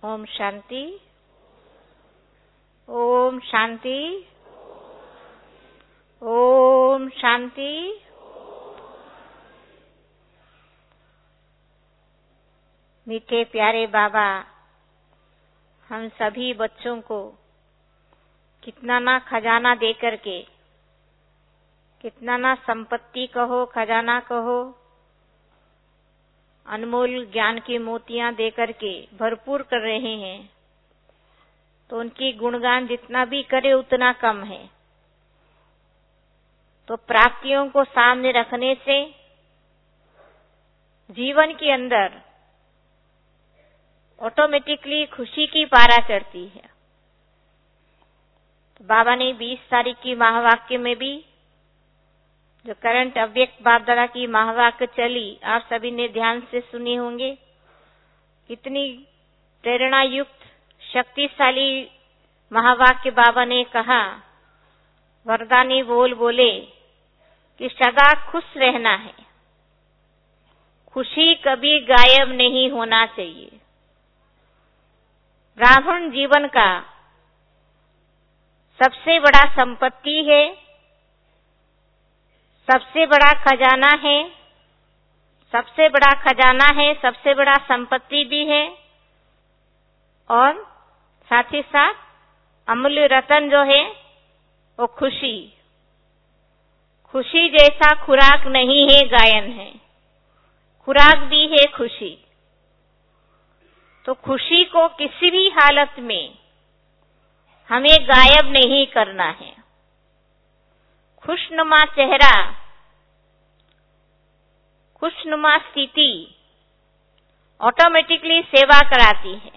ओम शांति। ओम शांति। ओम शांति। मीठे प्यारे बाबा, हम सभी बच्चों को कितना ना खजाना दे करके, कितना ना संपत्ति कहो, खजाना कहो, अनमोल ज्ञान की मोतियां दे करके भरपूर कर रहे हैं, तो उनकी गुणगान जितना भी करे उतना कम है। तो प्राप्तियों को सामने रखने से जीवन के अंदर ऑटोमेटिकली खुशी की पारा चढ़ती है। तो बाबा ने 20 तारीख की महावाक्य में भी जो करंट अव्यक्त बाप दादा की महावाक्य चली, आप सभी ने ध्यान से सुने होंगे। कितनी प्रेरणा युक्त शक्तिशाली महावाक्य बाबा ने कहा। वरदानी बोले कि सदा खुश रहना है, खुशी कभी गायब नहीं होना चाहिए। ब्राह्मण जीवन का सबसे बड़ा संपत्ति है, सबसे बड़ा खजाना है, सबसे बड़ा खजाना है, सबसे बड़ा संपत्ति भी है, और साथ ही साथ अमूल्य रतन जो है वो खुशी। खुशी जैसा खुराक नहीं है, गायन है, खुराक भी है खुशी। तो खुशी को किसी भी हालत में हमें गायब नहीं करना है। खुशनुमा चेहरा, खुशनुमा स्थिति ऑटोमेटिकली सेवा कराती है।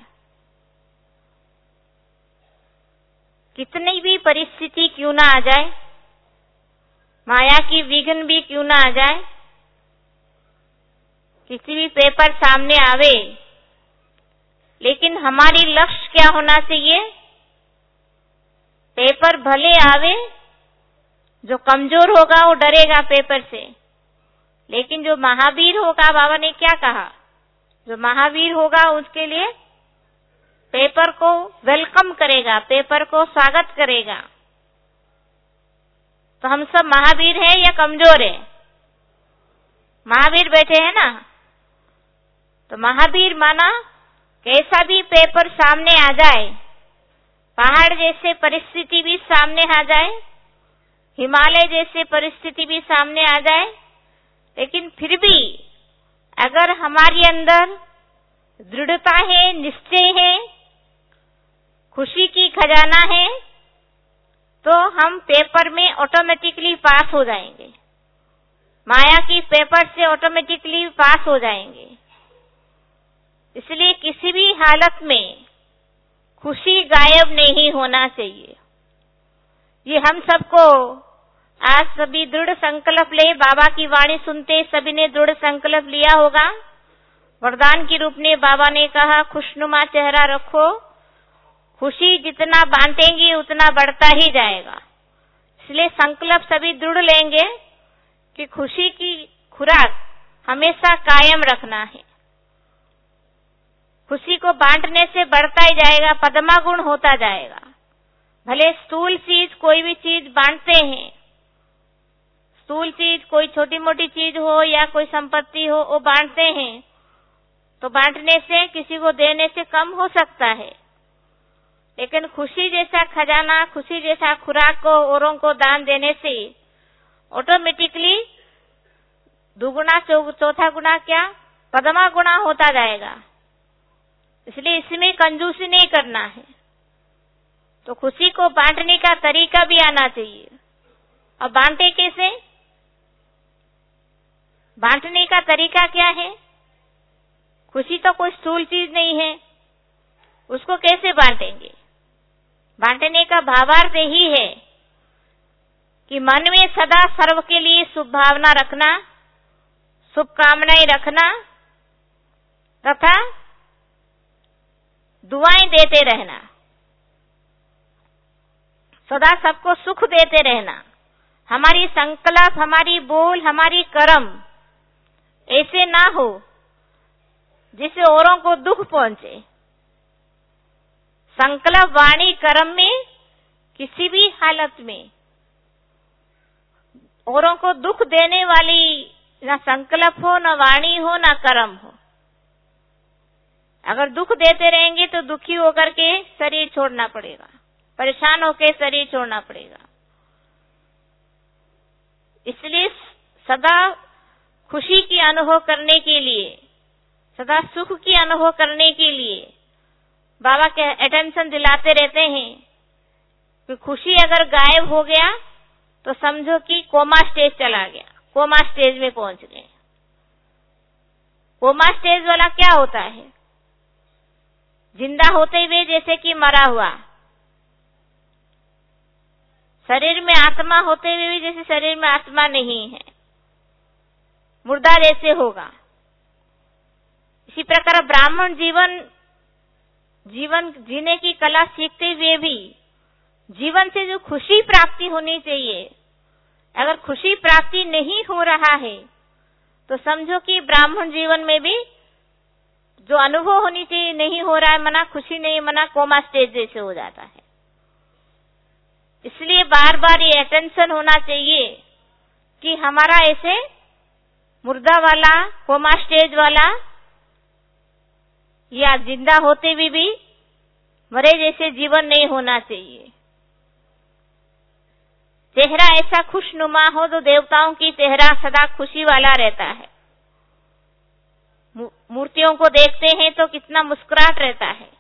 कितनी भी परिस्थिति क्यों ना आ जाए, माया की विघ्न भी क्यों ना आ जाए, किसी भी पेपर सामने आवे, लेकिन हमारी लक्ष्य क्या होना चाहिए? पेपर भले आवे, जो कमजोर होगा वो डरेगा पेपर से, लेकिन जो महावीर होगा, बाबा ने क्या कहा, जो महावीर होगा उसके लिए पेपर को वेलकम करेगा, पेपर को स्वागत करेगा। तो हम सब महावीर हैं या कमजोर हैं? महावीर बैठे हैं ना। तो महावीर माना कैसा भी पेपर सामने आ जाए, पहाड़ जैसे परिस्थिति भी सामने आ जाए, हिमालय जैसे परिस्थिति भी सामने आ जाए, लेकिन फिर भी अगर हमारे अंदर दृढ़ता है, निश्चय है, खुशी की खजाना है, तो हम पेपर में ऑटोमेटिकली पास हो जाएंगे, माया की पेपर से ऑटोमेटिकली पास हो जाएंगे। इसलिए किसी भी हालत में खुशी गायब नहीं होना चाहिए। ये हम सबको आज सभी दृढ़ संकल्प ले, बाबा की वाणी सुनते सभी ने दृढ़ संकल्प लिया होगा। वरदान के रूप में बाबा ने कहा, खुशनुमा चेहरा रखो, खुशी जितना बांटेंगे उतना बढ़ता ही जाएगा। इसलिए संकल्प सभी दृढ़ लेंगे कि खुशी की खुराक हमेशा कायम रखना है। खुशी को बांटने से बढ़ता ही जाएगा, पद्मा गुण होता जाएगा। भले स्थूल चीज, कोई भी चीज बांटते हैं, स्थूल चीज कोई छोटी मोटी चीज हो या कोई संपत्ति हो, वो बांटते हैं, तो बांटने से किसी को देने से कम हो सकता है, लेकिन खुशी जैसा खजाना, खुशी जैसा खुराक को औरों को दान देने से ऑटोमेटिकली दुगुना चौथा गुना क्या, पद्मा गुना होता जाएगा। इसलिए इसमें कंजूसी नहीं करना है। तो खुशी को बांटने का तरीका भी आना चाहिए। और बांटे कैसे? बांटने का तरीका क्या है? खुशी तो कोई स्थूल चीज नहीं है, उसको कैसे बांटेंगे? बांटने का भावार्थ यही है कि मन में सदा सर्व के लिए शुभ भावना रखना, शुभकामनाएं रखना तथा दुआएं देते रहना, सदा सबको सुख देते रहना। हमारी संकल्प, हमारी बोल, हमारी कर्म ऐसे ना हो जिससे औरों को दुख पहुंचे। संकल्प वाणी कर्म में किसी भी हालत में औरों को दुख देने वाली ना संकल्प हो, ना वाणी हो, ना कर्म हो। अगर दुख देते रहेंगे तो दुखी होकर के शरीर छोड़ना पड़ेगा, परेशान होकर शरीर छोड़ना पड़ेगा। इसलिए सदा खुशी की अनुभव करने के लिए, सदा सुख की अनुभव करने के लिए बाबा के अटेंशन दिलाते रहते हैं कि खुशी अगर गायब हो गया तो समझो कि कोमा स्टेज चला गया, कोमा स्टेज में पहुंच गए। कोमा स्टेज वाला क्या होता है? जिंदा होते हुए जैसे कि मरा हुआ, शरीर में आत्मा होते हुए भी जैसे शरीर में आत्मा नहीं है, मुर्दा जैसे होगा। इसी प्रकार ब्राह्मण जीवन जीने की कला सीखते हुए भी जीवन से जो खुशी प्राप्ति होनी चाहिए, अगर खुशी प्राप्ति नहीं हो रहा है तो समझो कि ब्राह्मण जीवन में भी जो अनुभव होनी चाहिए नहीं हो रहा है, मना खुशी नहीं, मना कोमा स्टेज जैसे हो जाता है। इसलिए बार बार ये अटेंशन होना चाहिए कि हमारा ऐसे मुर्दा वाला, कोमा स्टेज वाला या जिंदा होते हुए भी मरे जैसे जीवन नहीं होना चाहिए। चेहरा ऐसा खुशनुमा हो तो देवताओं की चेहरा सदा खुशी वाला रहता है। मूर्तियों को देखते हैं तो कितना मुस्कुराहट रहता है।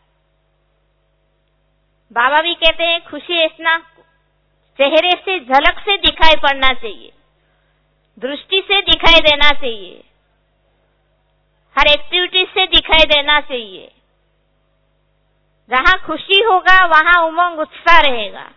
बाबा भी कहते हैं खुशी इतना चेहरे से, झलक से दिखाई पड़ना चाहिए, दृष्टि से दिखाई देना चाहिए, हर एक्टिविटी से दिखाई देना चाहिए। जहां खुशी होगा वहां उमंग उत्साह रहेगा।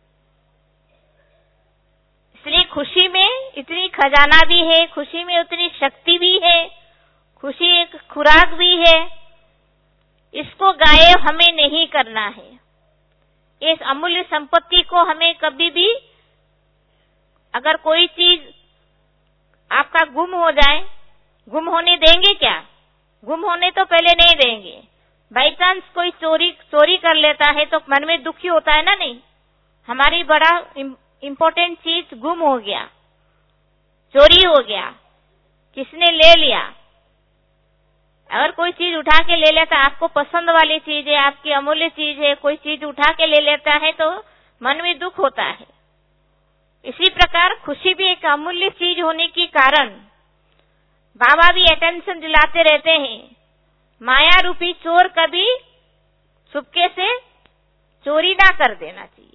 इसलिए खुशी में इतनी खजाना भी है, खुशी में उतनी शक्ति भी है, खुशी एक खुराक भी है। इसको गायब हमें नहीं करना है। इस अमूल्य संपत्ति को हमें कभी भी, अगर कोई चीज आपका गुम हो जाए, गुम होने देंगे क्या? गुम होने तो पहले नहीं देंगे। बाई चांस कोई चोरी कर लेता है तो मन में दुखी होता है ना? नहीं, हमारी बड़ा इम्पोर्टेंट चीज गुम हो गया, चोरी हो गया, किसने ले लिया। अगर कोई चीज उठा के ले लेता, आपको पसंद वाली चीज है, आपकी अमूल्य चीज है, कोई चीज उठा के ले लेता है तो मन में दुख होता है। इसी प्रकार खुशी भी एक अमूल्य चीज होने के कारण बाबा भी अटेंशन दिलाते रहते हैं, माया रूपी चोर कभी चुपके से चोरी ना कर देना चाहिए।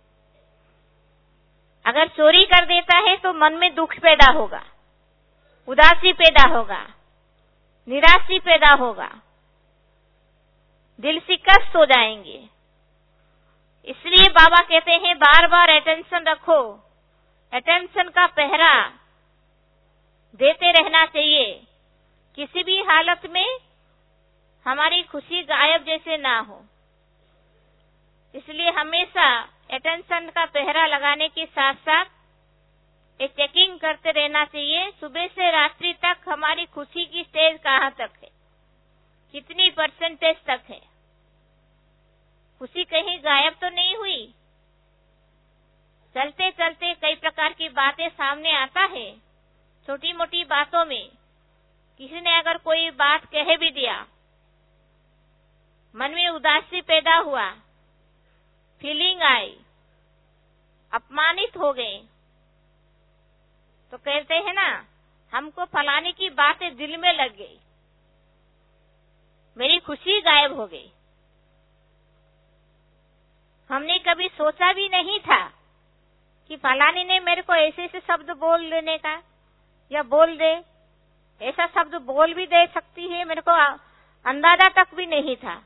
अगर चोरी कर देता है तो मन में दुख पैदा होगा, उदासी पैदा होगा, निराशा पैदा होगा, दिल से कष्ट हो जाएंगे। इसलिए बाबा कहते हैं बार बार अटेंशन रखो, अटेंशन का पहरा देते रहना चाहिए। किसी भी हालत में हमारी खुशी गायब जैसे ना हो। इसलिए हमेशा अटेंशन का पहरा लगाने के साथ साथ एक चेकिंग करते रहना चाहिए, सुबह से रात्रि तक हमारी खुशी की स्टेज कहाँ तक है, कितनी परसेंटेज तक है, खुशी कहीं गायब तो नहीं हुई। चलते चलते कई प्रकार की बातें सामने आता है। छोटी मोटी बातों में किसी ने अगर कोई बात कह भी दिया, मन में उदासी पैदा हुआ, फीलिंग आई, अपमानित हो गए, तो कहते हैं ना, हमको फलाने की बातें दिल में लग गई, मेरी खुशी गायब हो गई। हमने कभी सोचा भी नहीं था कि फलाने ने मेरे को ऐसे ऐसे शब्द बोल देने का, या बोल दे, ऐसा शब्द बोल भी दे सकती है, मेरे को अंदाजा तक भी नहीं था।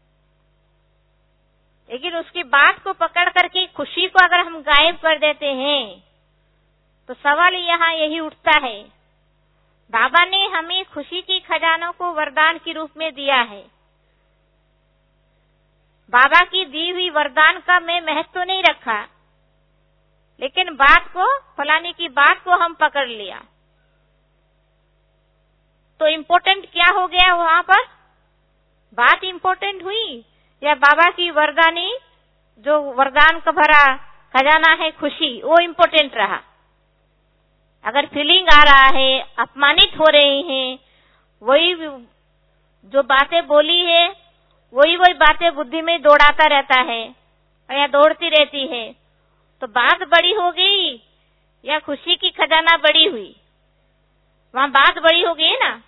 लेकिन उसकी बात को पकड़ करके खुशी को अगर हम गायब कर देते हैं तो सवाल यहाँ यही उठता है, बाबा ने हमें खुशी की खजानों को वरदान के रूप में दिया है। बाबा की दी हुई वरदान का मैं महत्व नहीं रखा, लेकिन बात को, फलाने की बात को हम पकड़ लिया, तो इम्पोर्टेंट क्या हो गया वहां पर? बात इम्पोर्टेंट हुई या बाबा की वरदानी जो वरदान का भरा खजाना है खुशी, वो इम्पोर्टेंट रहा। अगर फीलिंग आ रहा है, अपमानित हो रहे हैं, वही जो बातें बोली है वही बातें बुद्धि में दौड़ाता रहता है या दौड़ती रहती है, तो बात बड़ी हो गई या खुशी की खजाना बड़ी हुई? वहां बात बड़ी हो गई ना।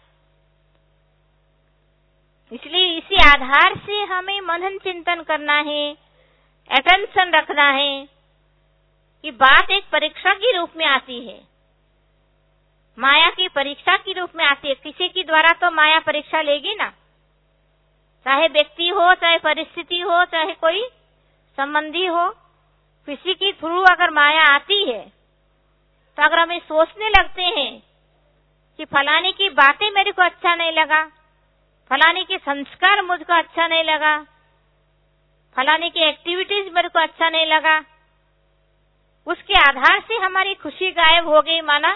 इसलिए इसी आधार से हमें मनन चिंतन करना है, अटेंशन रखना है कि बात एक परीक्षा के रूप में आती है, माया की परीक्षा के रूप में आती है। किसी के द्वारा तो माया परीक्षा लेगी ना, चाहे व्यक्ति हो, चाहे परिस्थिति हो, चाहे कोई संबंधी हो, किसी के थ्रू अगर माया आती है तो अगर हमें सोचने लगते हैं कि फलाने की बातें मेरे को अच्छा नहीं लगा, फलाने के संस्कार मुझको अच्छा नहीं लगा, फलाने की एक्टिविटीज मेरे को अच्छा नहीं लगा, उसके आधार से हमारी खुशी गायब हो गई, माना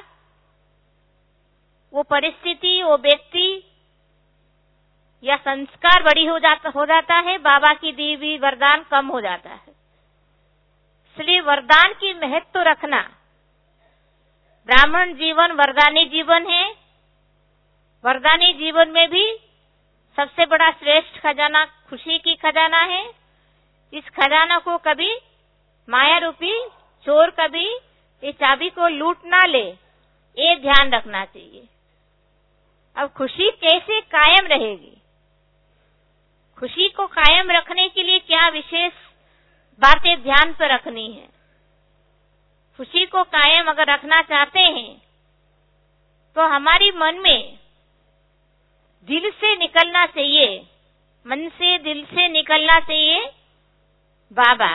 वो परिस्थिति, वो व्यक्ति या संस्कार बड़ी हो जाता है, बाबा की दी हुई वरदान कम हो जाता है। इसलिए वरदान की महत्व रखना। ब्राह्मण जीवन वरदानी जीवन है। वरदानी जीवन में भी सबसे बड़ा श्रेष्ठ खजाना खुशी की खजाना है। इस खजाना को कभी माया रूपी चोर कभी ये चाबी को लूट ना ले, ये ध्यान रखना चाहिए। अब खुशी कैसे कायम रहेगी? खुशी को कायम रखने के लिए क्या विशेष बातें ध्यान पर रखनी है? खुशी को कायम अगर रखना चाहते हैं तो हमारी मन में दिल से निकलना चाहिए, मन से दिल से निकलना चाहिए बाबा।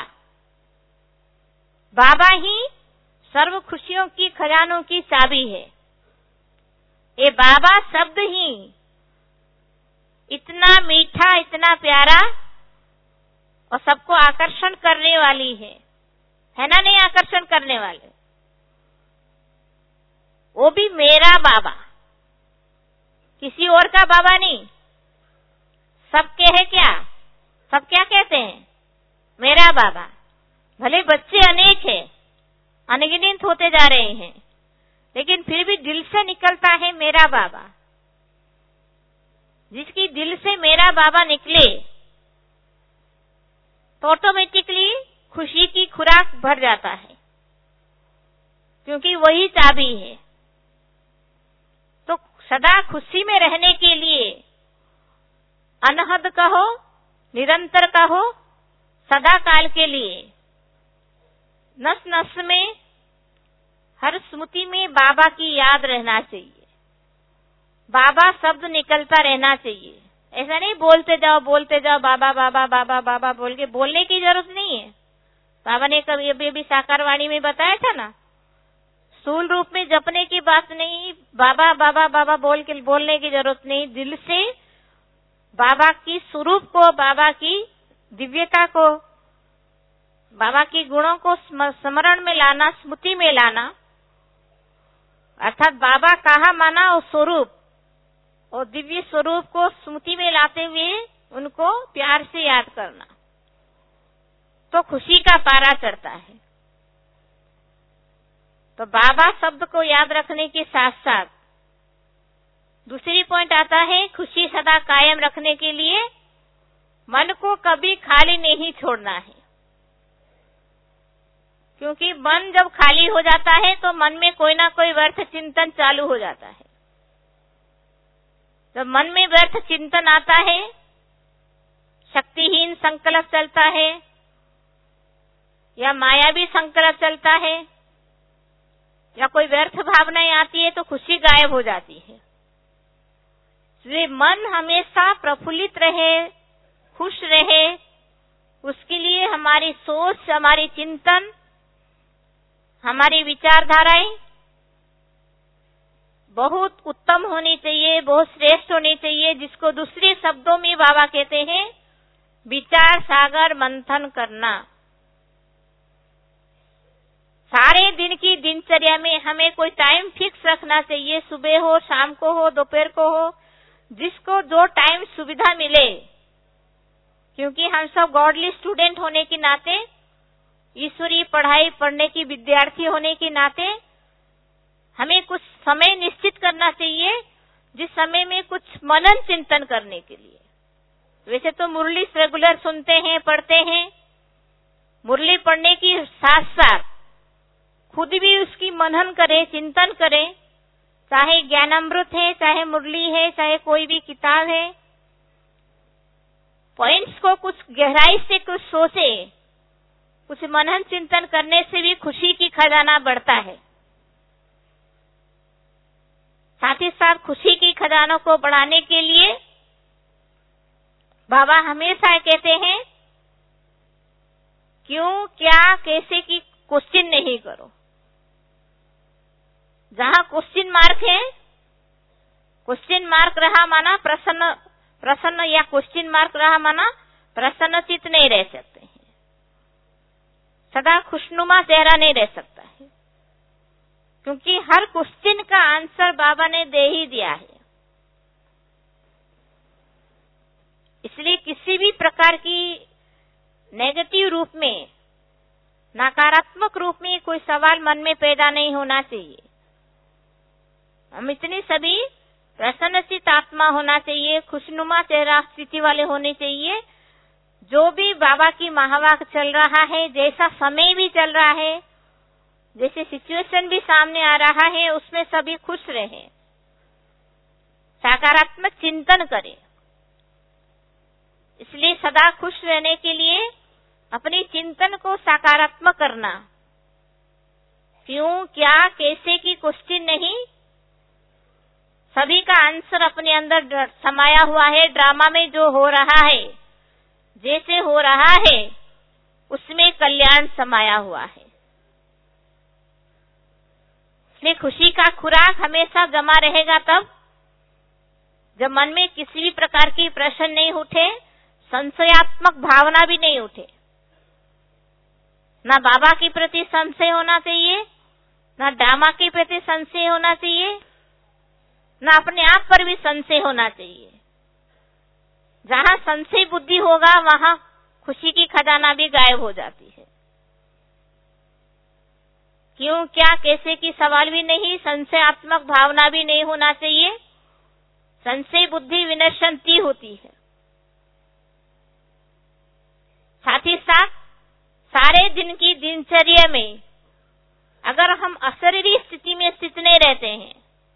बाबा ही सर्व खुशियों की खजानों की चाबी है। ये बाबा शब्द ही इतना मीठा, इतना प्यारा और सबको आकर्षण करने वाली है ना? नहीं आकर्षण करने वाले, वो भी मेरा बाबा, किसी और का बाबा नहीं। सबके है क्या? सब क्या कहते हैं? मेरा बाबा। भले बच्चे अनेक हैं, अनगिनत होते जा रहे हैं, लेकिन फिर भी दिल से निकलता है मेरा बाबा। जिसकी दिल से मेरा बाबा निकले तो ऑटोमेटिकली खुशी की खुराक भर जाता है, क्योंकि वही चाबी है। तो सदा खुशी में रहने के लिए अनहद कहो, निरंतर कहो, सदा काल के लिए नस नस में, हर स्मृति में बाबा की याद रहना चाहिए। बाबा शब्द निकलता रहना चाहिए। ऐसा नहीं बोलते जाओ बाबा बाबा बाबा बाबा बोल के, बोलने की जरूरत नहीं है। बाबा ने कभी अभी साकारवाणी में बताया था ना, स्थूल रूप में जपने की बात नहीं, बाबा बाबा बाबा बोल के बोलने की जरूरत नहीं। दिल से बाबा की स्वरूप को, बाबा की दिव्यता को, बाबा की गुणों को स्मरण में लाना, स्मृति में लाना। अर्थात बाबा कहा माना और स्वरूप और दिव्य स्वरूप को स्मृति में लाते हुए उनको प्यार से याद करना, तो खुशी का पारा चढ़ता है। तो बाबा शब्द को याद रखने के साथ साथ दूसरी पॉइंट आता है, खुशी सदा कायम रखने के लिए मन को कभी खाली नहीं छोड़ना है। क्योंकि मन जब खाली हो जाता है तो मन में कोई ना कोई व्यर्थ चिंतन चालू हो जाता है। जब मन में व्यर्थ चिंतन आता है, शक्तिहीन संकल्प चलता है या मायावी संकल्प चलता है या कोई व्यर्थ भावनाएं आती है, तो खुशी गायब हो जाती है। इसलिए मन हमेशा प्रफुल्लित रहे, खुश रहे, उसके लिए हमारी सोच, हमारी चिंतन, हमारी विचारधाराएं बहुत उत्तम होनी चाहिए, बहुत श्रेष्ठ होनी चाहिए, जिसको दूसरे शब्दों में बाबा कहते हैं विचार सागर मंथन करना। सारे दिन की दिनचर्या में हमें कोई टाइम फिक्स रखना चाहिए, सुबह हो, शाम को हो, दोपहर को हो, जिसको जो टाइम सुविधा मिले, क्योंकि हम सब गॉडली स्टूडेंट होने के नाते, ईश्वरीय पढ़ाई पढ़ने की विद्यार्थी होने के नाते हमें कुछ समय निश्चित करना चाहिए, जिस समय में कुछ मनन चिंतन करने के लिए। वैसे तो मुरली रेगुलर सुनते हैं, पढ़ते हैं, मुरली पढ़ने के साथ साथ खुद भी उसकी मनन करें, चिंतन करें, चाहे ज्ञानामृत है, चाहे मुरली है, चाहे कोई भी किताब है, पॉइंट्स को कुछ गहराई से कुछ सोचे। कुछ मनन चिंतन करने से भी खुशी की खजाना बढ़ता है। साथ ही साथ खुशी की खजानों को बढ़ाने के लिए बाबा हमेशा कहते हैं, क्यों, क्या, कैसे की क्वेश्चन नहीं करो। जहां क्वेश्चन मार्क है, क्वेश्चन मार्क रहा माना प्रसन्न या क्वेश्चन मार्क रहा माना प्रसन्न चित्त नहीं रह सकते हैं, सदा खुशनुमा चेहरा नहीं रह सकता है, क्योंकि हर क्वेश्चन का आंसर बाबा ने दे ही दिया है। इसलिए किसी भी प्रकार की नेगेटिव रूप में, नकारात्मक रूप में कोई सवाल मन में पैदा नहीं होना चाहिए। हम इतनी सभी प्रसन्नचित आत्मा होना चाहिए, खुशनुमा चेहरा स्थिति वाले होने चाहिए। जो भी बाबा की महावाक चल रहा है, जैसा समय भी चल रहा है, जैसे सिचुएशन भी सामने आ रहा है, उसमें सभी खुश रहें, सकारात्मक चिंतन करें। इसलिए सदा खुश रहने के लिए अपनी चिंतन को सकारात्मक करना, क्यों, क्या, कैसे की क्वेश्चन नहीं, सभी का आंसर अपने अंदर समाया हुआ है। ड्रामा में जो हो रहा है, जैसे हो रहा है, उसमें कल्याण समाया हुआ है। इसलिए खुशी का खुराक हमेशा जमा रहेगा तब जब मन में किसी भी प्रकार की प्रश्न नहीं उठे, संशयात्मक भावना भी नहीं उठे। ना बाबा के प्रति संशय होना चाहिए, ना ड्रामा के प्रति संशय होना चाहिए, ना अपने आप पर भी संशय होना चाहिए। जहां संशय बुद्धि होगा, वहां खुशी की खजाना भी गायब हो जाती है। क्यों, क्या, कैसे की सवाल भी नहीं, संशयात्मक भावना भी नहीं होना चाहिए। संशय बुद्धि विनश्यंती होती है। साथ ही साथ सारे दिन की दिनचर्या में अगर हम अशरीरी स्थिति में स्थित नहीं रहते हैं,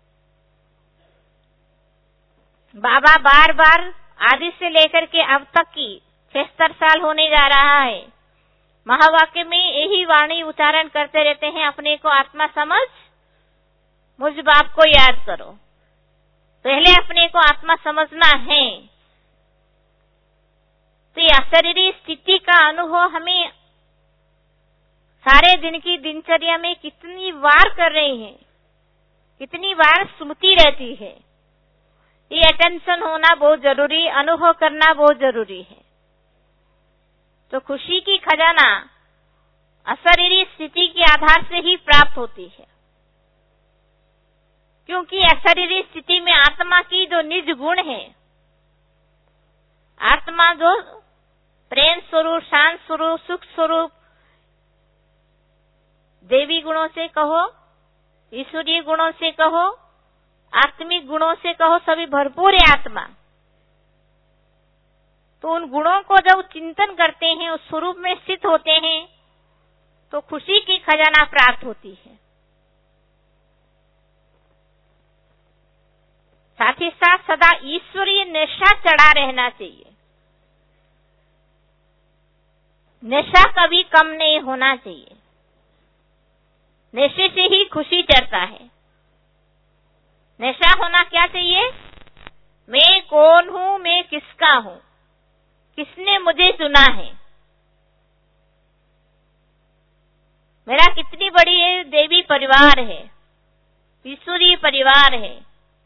बाबा बार बार आदि से लेकर के अब तक की 76 साल होने जा रहा है, महावाक्य में यही वाणी उच्चारण करते रहते हैं, अपने को आत्मा समझ, मुझ बाप को याद करो। पहले अपने को आत्मा समझना है। तो ये अशरीरी स्थिति का अनुभव हमें सारे दिन की दिनचर्या में कितनी बार कर रहे हैं, कितनी बार स्मृति रहती है। ये अटेंशन होना बहुत जरूरी, अनुभव करना बहुत जरूरी है। तो खुशी की खजाना अशरीरी स्थिति के आधार से ही प्राप्त होती है, क्योंकि अशरीरी स्थिति में आत्मा की जो निज गुण है, आत्मा जो प्रेम स्वरूप, शांत स्वरूप, सुख स्वरूप, देवी गुणों से कहो, ईश्वरीय गुणों से कहो, आत्मिक गुणों से कहो, सभी भरपूर है आत्मा। तो उन गुणों को जब चिंतन करते हैं, उस स्वरूप में स्थित होते हैं, तो खुशी की खजाना प्राप्त होती है। साथ ही साथ सदा ईश्वरीय नशा चढ़ा रहना चाहिए। नशा कभी कम नहीं होना चाहिए। नशे से ही खुशी चढ़ता है। नशा होना क्या चाहिए? मैं कौन हूं, मैं किसका हूं, किसने मुझे चुना है, मेरा कितनी बड़ी देवी परिवार है, ईश्वरीय परिवार है।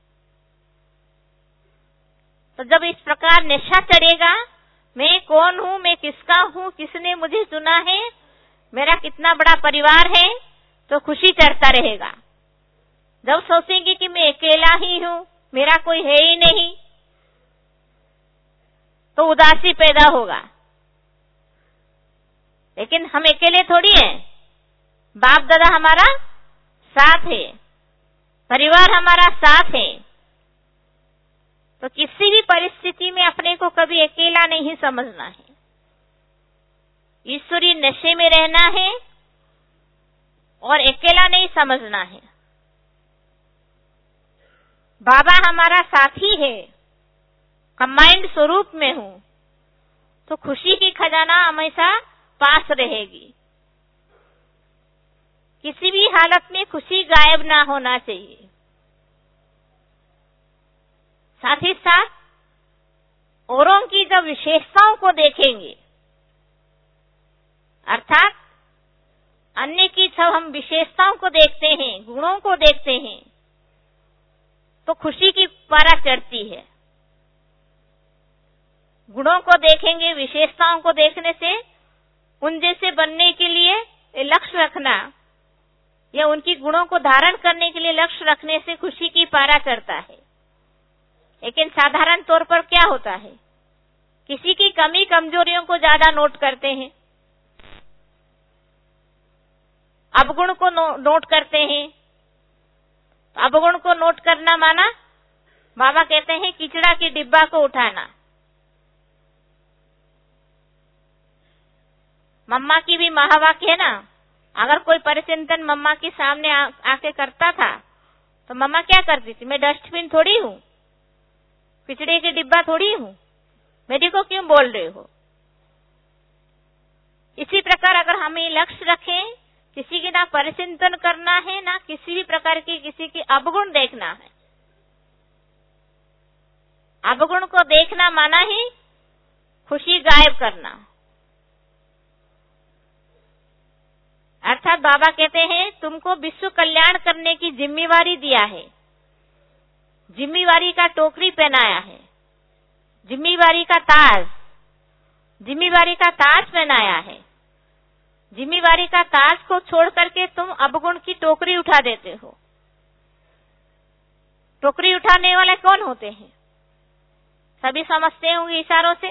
तो जब इस प्रकार नशा चढ़ेगा, मैं कौन हूं, मैं किसका हूं, किसने मुझे चुना है, मेरा कितना बड़ा परिवार है, तो खुशी चढ़ता रहेगा। जब सोचेंगे कि मैं अकेला ही हूं, मेरा कोई है ही नहीं, तो उदासी पैदा होगा। लेकिन हम अकेले थोड़ी हैं, बाप दादा हमारा साथ है, परिवार हमारा साथ है। तो किसी भी परिस्थिति में अपने को कभी अकेला नहीं समझना है। ईश्वरी नशे में रहना है और अकेला नहीं समझना है। बाबा हमारा साथी है, कंबाइंड स्वरूप में हूं, तो खुशी की खजाना हमेशा पास रहेगी। किसी भी हालत में खुशी गायब ना होना चाहिए। साथ ही साथ औरों की जब विशेषताओं को देखेंगे, अर्थात अन्य की जब हम विशेषताओं को देखते हैं, गुणों को देखते हैं, तो खुशी की पारा चढ़ती है। गुणों को देखेंगे, विशेषताओं को देखने से उन जैसे बनने के लिए लक्ष्य रखना या उनकी गुणों को धारण करने के लिए लक्ष्य रखने से खुशी की पारा चढ़ता है। लेकिन साधारण तौर पर क्या होता है, किसी की कमी कमजोरियों को ज्यादा नोट करते हैं, अवगुण को नोट करते हैं। अवगुण को नोट करना माना, बाबा कहते हैं किचड़ा की डिब्बा को उठाना। मम्मा की भी महावाक्य है ना, अगर कोई परिचिंतन मम्मा के सामने आके करता था तो मम्मा क्या करती थी, मैं डस्टबिन थोड़ी हूँ, पिचड़े की डिब्बा थोड़ी हूँ, मेरी को क्यों बोल रहे हो। इसी प्रकार अगर हम ये लक्ष्य रखें, किसी की ना परिचिंतन करना है, ना किसी भी प्रकार की किसी की अवगुण देखना है। अवगुण को देखना माना ही खुशी गायब करना। अर्थात बाबा कहते हैं तुमको विश्व कल्याण करने की जिम्मेवारी दिया है, जिम्मेवारी का टोकरी पहनाया है, जिम्मेवारी का ताज पहनाया है। जिम्मेवारी का ताज को छोड़ करके तुम अवगुण की टोकरी उठा देते हो। टोकरी उठाने वाले कौन होते हैं, सभी समझते होंगे इशारों से।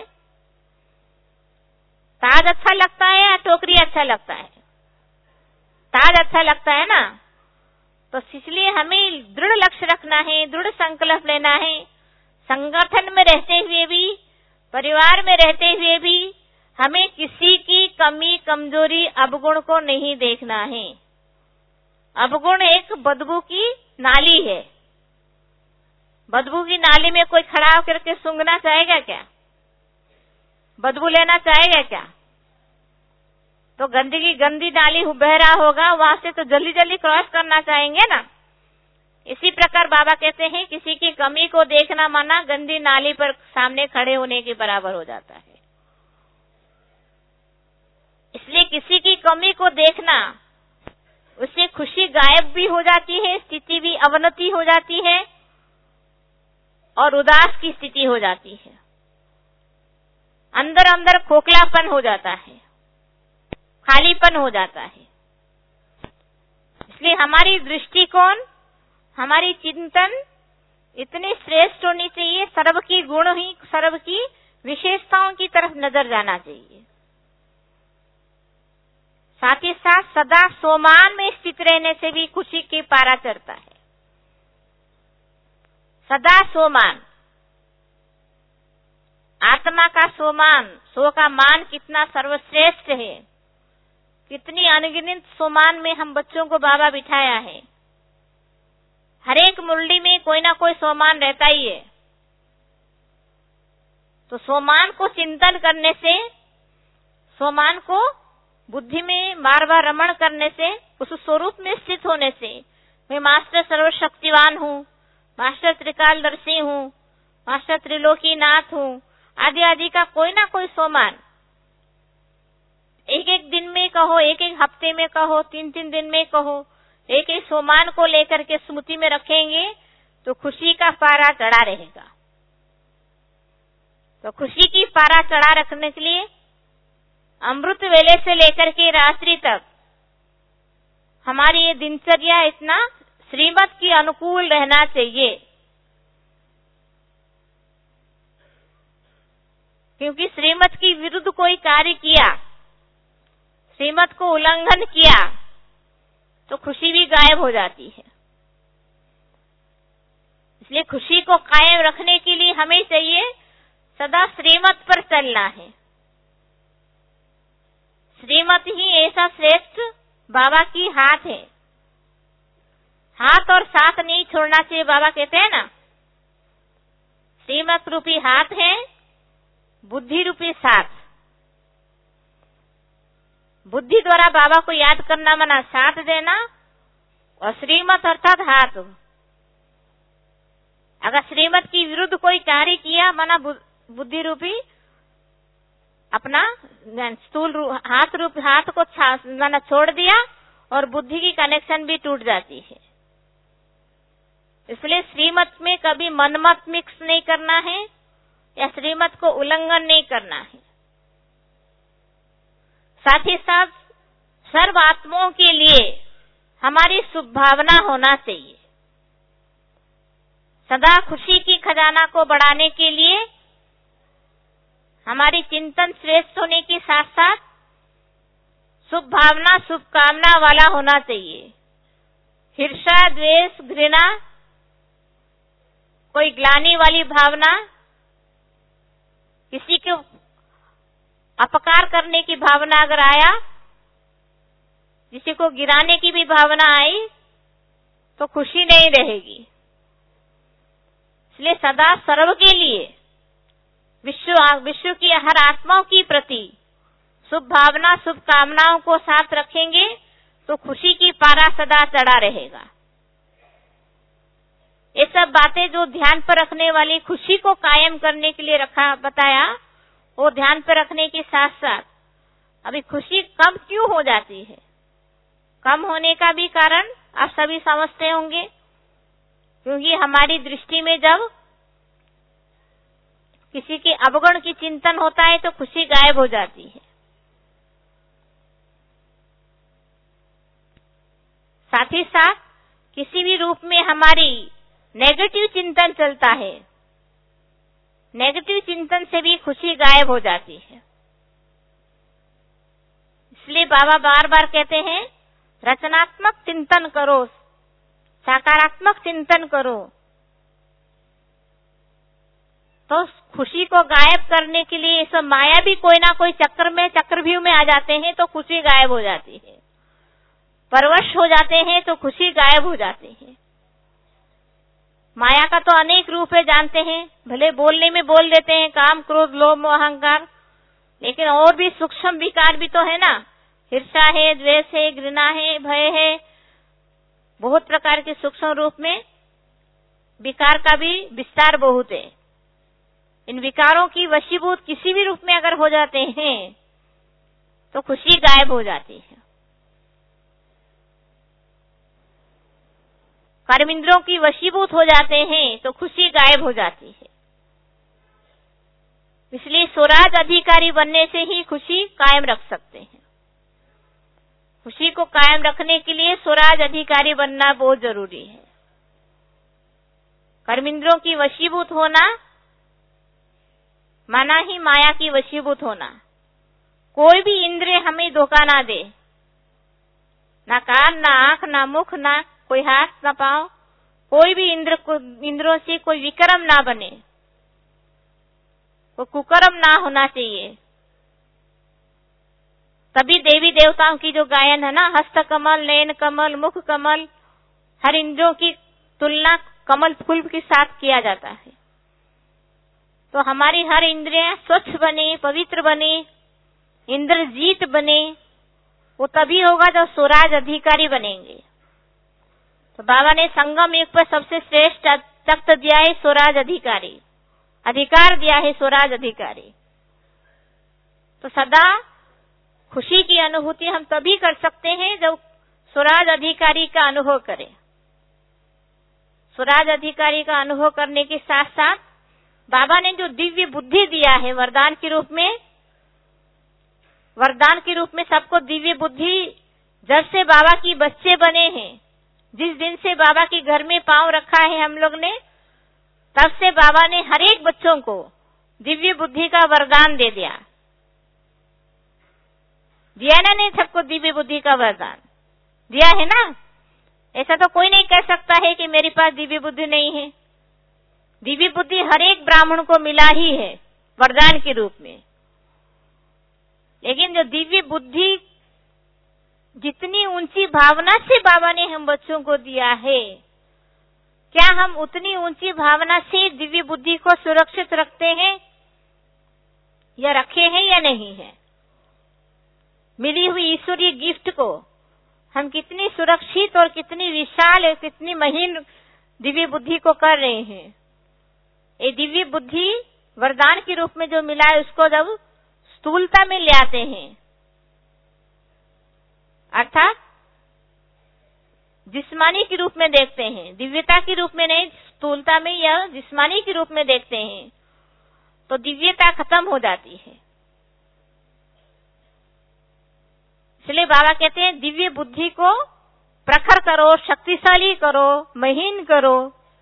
ताज अच्छा लगता है या टोकरी अच्छा लगता है? ताज अच्छा लगता है ना। तो इसलिए हमें दृढ़ लक्ष्य रखना है, दृढ़ संकल्प लेना है। संगठन में रहते हुए भी, परिवार में रहते हुए भी हमें किसी की कमी कमजोरी अवगुण को नहीं देखना है। अवगुण एक बदबू की नाली है। बदबू की नाली में कोई खड़ा होकर के सूंघना चाहेगा क्या? बदबू लेना चाहेगा क्या? तो गंदी नाली बह रहा होगा, वहां से तो जल्दी जल्दी क्रॉस करना चाहेंगे ना। इसी प्रकार बाबा कहते हैं किसी की कमी को देखना माना गंदी नाली पर सामने खड़े होने के बराबर हो जाता है। इसलिए किसी की कमी को देखना, उससे खुशी गायब भी हो जाती है, स्थिति भी अवनति हो जाती है और उदास की स्थिति हो जाती है। अंदर अंदर खोखलापन हो जाता है, खालीपन हो जाता है। इसलिए हमारी दृष्टिकोण, हमारी चिंतन इतनी श्रेष्ठ होनी चाहिए, सर्व की गुण ही, सर्व की विशेषताओं की तरफ नजर जाना चाहिए। साथ ही साथ सदा सोमान में स्थित रहने से भी खुशी की पारा चढ़ता है। सदा सोमान, आत्मा का सोमान, सो का मान कितना सर्वश्रेष्ठ है। कितनी अनगिनत सोमान में हम बच्चों को बाबा बिठाया है। हर एक मुरली में कोई ना कोई सोमान रहता ही है। तो सोमान को चिंतन करने से, सोमान को बुद्धि में बार बार रमण करने से, उस स्वरूप में स्थित होने से, मैं मास्टर सर्वशक्तिवान हूँ, मास्टर त्रिकालदर्शी हूँ, मास्टर त्रिलोकीनाथ हूँ, आदि आदि का कोई ना कोई सोमान एक एक दिन में कहो, एक एक हफ्ते में कहो, 3-3 दिन में कहो, एक एक सोमान को लेकर के स्मृति में रखेंगे तो खुशी का पारा चढ़ा रहेगा। तो खुशी की पारा चढ़ा रखने के लिए अमृत वेले से लेकर के रात्रि तक हमारी ये दिनचर्या इतना श्रीमत की अनुकूल रहना चाहिए। क्योंकि श्रीमत की विरुद्ध कोई कार्य किया, श्रीमत को उल्लंघन किया, तो खुशी भी गायब हो जाती है। इसलिए खुशी को कायम रखने के लिए हमें चाहिए सदा श्रीमत पर चलना है। श्रीमत ही ऐसा श्रेष्ठ बाबा की हाथ है, हाथ और साथ नहीं छोड़ना चाहिए। बाबा कहते हैं ना, श्रीमत रूपी हाथ है, बुद्धि रूपी साथ। बुद्धि द्वारा बाबा को याद करना माना साथ देना, और श्रीमत अर्थात हाथ। अगर श्रीमत की विरुद्ध कोई कार्य किया माना बुद्धि रूपी अपना स्थूल हाथ को माना छोड़ दिया, और बुद्धि की कनेक्शन भी टूट जाती है। इसलिए श्रीमत में कभी मनमत मिक्स नहीं करना है, या श्रीमत को उल्लंघन नहीं करना है। साथ ही साथ सर्व आत्माओं के लिए हमारी शुभ भावना होना चाहिए। सदा खुशी की खजाना को बढ़ाने के लिए हमारी चिंतन श्रेष्ठ होने के साथ साथ शुभ भावना, शुभकामना वाला होना चाहिए। हिर्षा, द्वेष, घृणा, कोई ग्लानि वाली भावना, किसी को अपकार करने की भावना अगर आया, किसी को गिराने की भी भावना आई, तो खुशी नहीं रहेगी। इसलिए सदा सर्व के लिए विश्व की हर आत्माओं की प्रति शुभ भावना, शुभकामनाओं को साथ रखेंगे तो खुशी की पारा सदा चढ़ा रहेगा। ये सब बातें जो ध्यान पर रखने वाली, खुशी को कायम करने के लिए बताया, वो ध्यान पर रखने के साथ साथ अभी खुशी कम क्यों हो जाती है, कम होने का भी कारण आप सभी समझते होंगे। क्योंकि हमारी दृष्टि में जब किसी के अवगुण की चिंतन होता है तो खुशी गायब हो जाती है। साथ ही साथ किसी भी रूप में हमारी नेगेटिव चिंतन चलता है, नेगेटिव चिंतन से भी खुशी गायब हो जाती है। इसलिए बाबा बार बार कहते हैं, रचनात्मक चिंतन करो, सकारात्मक चिंतन करो। तो खुशी को गायब करने के लिए सब माया भी कोई ना कोई चक्रव्यूह में आ जाते हैं तो खुशी गायब हो जाती है। परवश हो जाते हैं तो खुशी गायब हो जाती है। माया का तो अनेक रूप है, जानते हैं। भले बोलने में बोल देते हैं काम, क्रोध, लोभ, मोह, अहंकार, लेकिन और भी सूक्ष्म विकार भी तो है ना। हिर्षा है, द्वेष है, घृणा है, भय है, बहुत प्रकार के सूक्ष्म रूप में विकार का भी विस्तार बहुत है। इन विकारों की वशीभूत किसी भी रूप में अगर हो जाते हैं तो खुशी गायब हो जाती है। कर्मेंद्रियों की वशीभूत हो जाते हैं तो खुशी गायब हो जाती है। इसलिए स्वराज अधिकारी बनने से ही खुशी कायम रख सकते हैं। खुशी को कायम रखने के लिए स्वराज अधिकारी बनना बहुत जरूरी है। कर्मेंद्रियों की वशीभूत होना माना ही माया की वशीभूत होना। कोई भी इंद्रिय हमें धोखा ना दे, ना कान, ना आंख, ना मुख, ना कोई हाथ, ना पांव, कोई भी इंद्रियों से कोई विक्रम ना बने, कोई कुकर्म ना होना चाहिए। तभी देवी देवताओं की जो गायन है ना, हस्त कमल, नयन कमल, मुख कमल, हर इंद्रियों की तुलना कमल फूल के साथ किया जाता है। तो हमारी हर इंद्रियां स्वच्छ बने, पवित्र बने, इंद्रजीत बने, वो तभी होगा जब स्वराज अधिकारी बनेंगे। तो बाबा ने संगम युग पर सबसे श्रेष्ठ तख्त दिया है स्वराज अधिकारी, अधिकार दिया है स्वराज अधिकारी। तो सदा खुशी की अनुभूति हम तभी कर सकते हैं जब स्वराज अधिकारी का अनुभव करें। स्वराज अधिकारी का अनुभव करने के साथ साथ बाबा ने जो दिव्य बुद्धि दिया है वरदान के रूप में सबको दिव्य बुद्धि, जब से बाबा की बच्चे बने हैं, जिस दिन से बाबा के घर में पांव रखा है हम लोग ने, तब से बाबा ने हर एक बच्चों को दिव्य बुद्धि का वरदान दे दिया। दिया ना नहीं सबको दिव्य बुद्धि का वरदान दिया है ना। ऐसा तो कोई नहीं कह सकता है कि मेरे पास दिव्य बुद्धि नहीं है। दिव्य बुद्धि हर एक ब्राह्मण को मिला ही है वरदान के रूप में। लेकिन जो दिव्य बुद्धि जितनी ऊंची भावना से बाबा ने हम बच्चों को दिया है, क्या हम उतनी ऊंची भावना से दिव्य बुद्धि को सुरक्षित रखते हैं या रखे हैं या नहीं है? मिली हुई ईश्वरीय गिफ्ट को हम कितनी सुरक्षित और कितनी विशाल, कितनी महीन दिव्य बुद्धि को कर रहे हैं। ये दिव्य बुद्धि वरदान के रूप में जो मिला है, उसको जब स्थूलता में ले आते हैं, अर्थात जिस्मानी के रूप में देखते हैं, दिव्यता के रूप में नहीं, स्थूलता में या जिस्मानी के रूप में देखते हैं, तो दिव्यता खत्म हो जाती है। इसलिए बाबा कहते हैं दिव्य बुद्धि को प्रखर करो, शक्तिशाली करो, महीन करो।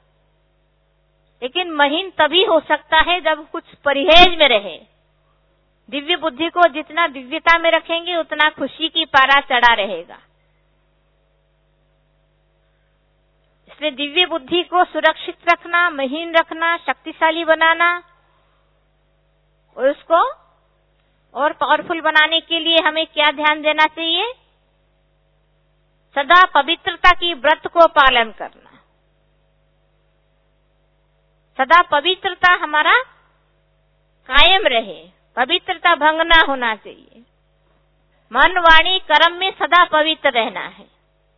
लेकिन महीन तभी हो सकता है जब कुछ परहेज में रहे। दिव्य बुद्धि को जितना दिव्यता में रखेंगे उतना खुशी की पारा चढ़ा रहेगा। इसलिए दिव्य बुद्धि को सुरक्षित रखना, महीन रखना, शक्तिशाली बनाना और उसको और पावरफुल बनाने के लिए हमें क्या ध्यान देना चाहिए? सदा पवित्रता की व्रत को पालन करना। सदा पवित्रता हमारा कायम रहे, पवित्रता भंग ना होना चाहिए। मन, वाणी, कर्म में सदा पवित्र रहना है।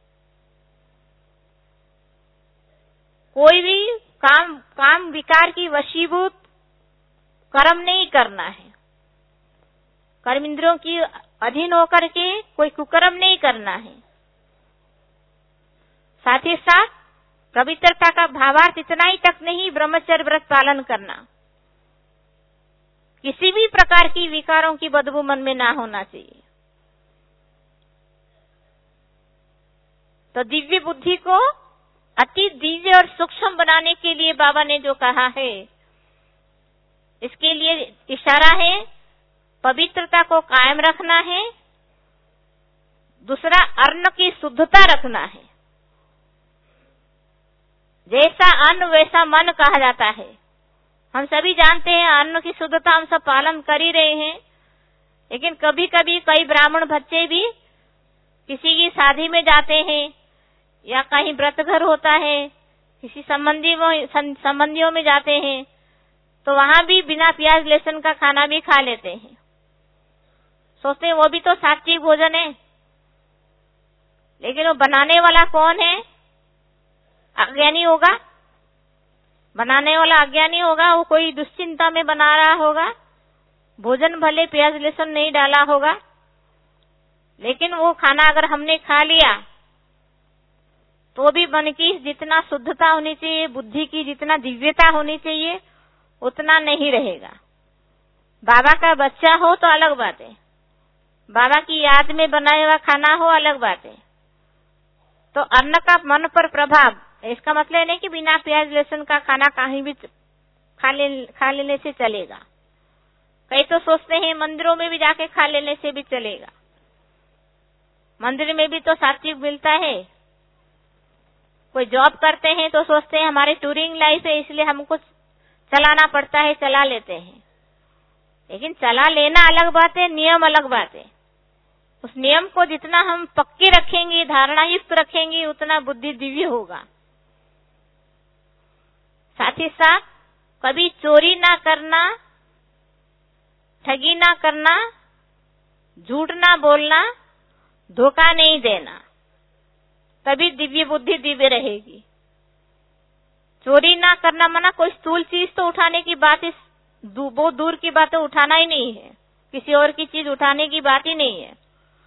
कोई भी काम विकार की वशीभूत कर्म नहीं करना है। कर्म इंद्रियों की अधीन होकर के कोई कुकर्म नहीं करना है। साथ ही साथ पवित्रता का भावार्थ इतना ही तक नहीं, ब्रह्मचर्य व्रत पालन करना। किसी भी प्रकार की विकारों की बदबू मन में ना होना चाहिए। तो दिव्य बुद्धि को अति दिव्य और सूक्ष्म बनाने के लिए बाबा ने जो कहा है, इसके लिए इशारा है पवित्रता को कायम रखना है। दूसरा, अन्न की शुद्धता रखना है। जैसा अन्न वैसा मन कहा जाता है। हम सभी जानते हैं अन्न की शुद्धता हम सब पालन कर ही रहे हैं। लेकिन कभी कभी कई ब्राह्मण बच्चे भी किसी की शादी में जाते हैं या कहीं व्रत घर होता है, किसी संबंधियों में जाते हैं, तो वहां भी बिना प्याज लहसुन का खाना भी खा लेते हैं। सोचते हैं वो भी तो सात्विक भोजन है। लेकिन वो बनाने वाला कौन है? अज्ञानी होगा। बनाने वाला अज्ञानी होगा। वो कोई दुश्चिंता में बना रहा होगा। भोजन भले प्याज लहसुन नहीं डाला होगा, लेकिन वो खाना अगर हमने खा लिया तो भी मन की जितना शुद्धता होनी चाहिए, बुद्धि की जितना दिव्यता होनी चाहिए, उतना नहीं रहेगा। बाबा का बच्चा हो तो अलग बात है, बाबा की याद में बनाया हुआ खाना हो अलग बात है। तो अन्न का मन पर प्रभाव, इसका मतलब नहीं कि बिना प्याज लहसुन का खाना कहीं भी खा लेने से चलेगा। कई तो सोचते हैं मंदिरों में भी जाके खा लेने से भी चलेगा। मंदिर में भी तो सात्विक मिलता है। कोई जॉब करते हैं तो सोचते हैं हमारी टूरिंग लाइफ है, इसलिए हमको चलाना पड़ता है, चला लेते हैं। लेकिन चला लेना अलग बात है, नियम अलग बात है। उस नियम को जितना हम पक्के रखेंगे, धारणा युक्त रखेंगे, उतना बुद्धि दिव्य होगा। साथ ही साथ कभी चोरी ना करना, ठगी ना करना, झूठ ना बोलना, धोखा नहीं देना, तभी दिव्य बुद्धि दिव्य रहेगी। चोरी ना करना मना कोई स्थूल चीज तो उठाने की बात, बहुत दूर की बात तो उठाना ही नहीं है। किसी और की चीज उठाने की बात ही नहीं है।